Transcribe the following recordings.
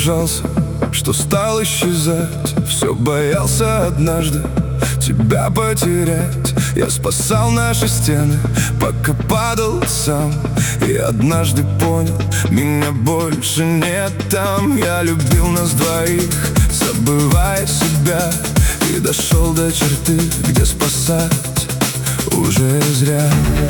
погружался, что стал исчезать. Все боялся однажды тебя потерять. Я спасал наши стены, пока падал сам. И однажды понял, меня больше нет там. Я любил нас двоих, забывая себя, и дошел до черты, где спасать уже зря.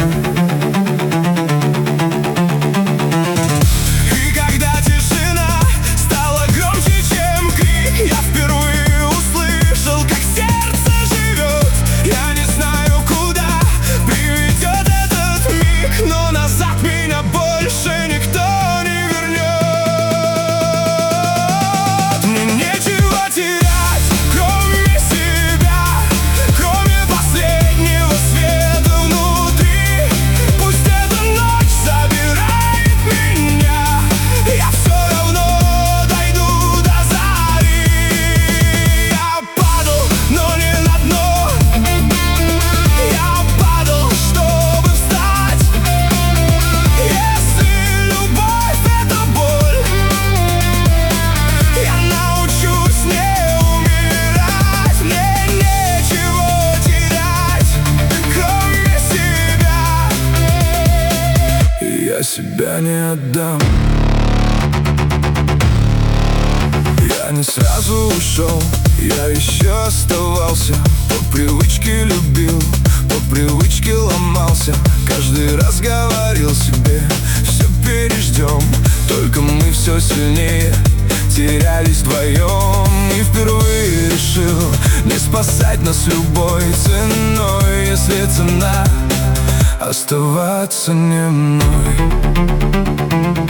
Я себя не отдам. Я не сразу ушел, я еще оставался. По привычке любил, по привычке ломался. Каждый раз говорил себе, все переждем. Только мы все сильнее терялись вдвоем. И впервые решил не спасать нас любой ценой, если цена оставаться не мной.